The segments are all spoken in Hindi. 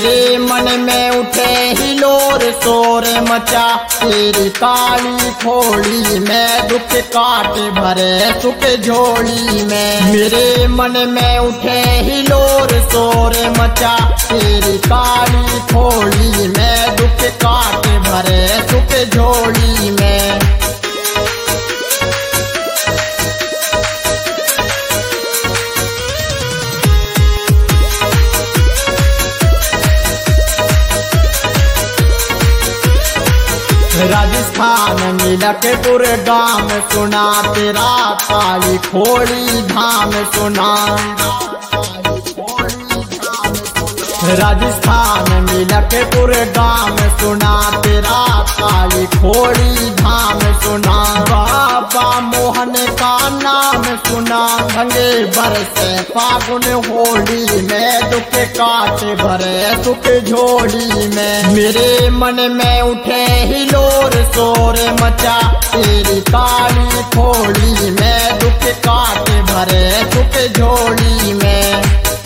मेरे मन में उठे हिलोर शोर मचा, तेरी काली खोली में दुख काट भरे सुख झोली में। मेरे मन में उठे हिलोर शोर मचा, तेरी काली खोली में दुख काट भरे सुख झोली में। राजस्थान मिलकपुर गांव सुना, तेरा काली खोली धाम सुना। राजस्थान मिलकपुर गांव सुना, तेरा काली खोली धाम सुना। बाबा मोहन का नाम सुना, भंगे बरसे फागुन होली में दुख काट भरे सुख झोली में। मेरे मन में उठे हिलोर शोर मचा, तेरी काली खोली में दुख काट भरे सुख झोली में।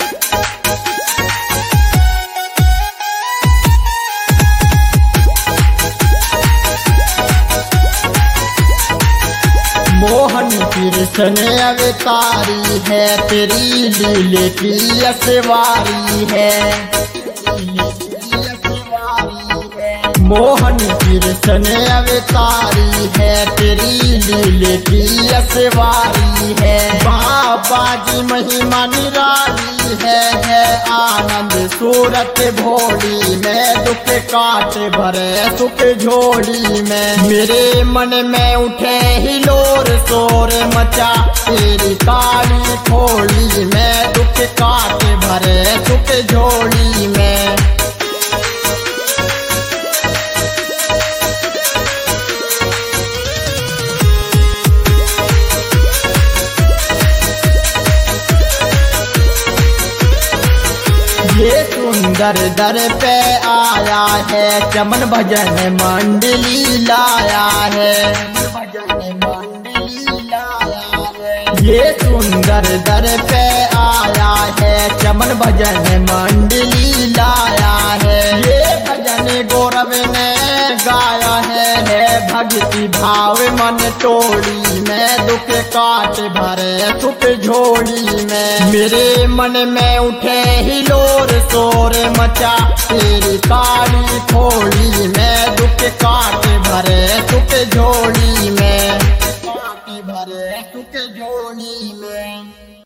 मोहन कृष्ण अवतारी है, तेरी लीले की असवारी है। मोहन कृष्ण अवतारी है, तेरी लीले की असवारी है। बाबा जी महिमा निराली है आनंद सूरत भोली में दुख काट भरे सुख झोली में। मेरे मन में उठे हिलोर शोर मचा, तेरी काली खोली में दुख काट भरे सुख झोली में। ये सुंदर दर पे आया है, चमन भजन मंडली लाया है। ये सुंदर दर पे आया है, चमन भजन मंडली लाया है। ये भजन गौरव ने गाया है भक्ति भाव मन तोड़ी में दुख काट भरे सुख झोली में। मेरे मन में उठे हिलोर शोर मचा, तेरी काली खोली में दुख काट भरे सुख झोली में। भरे सुख झोली में।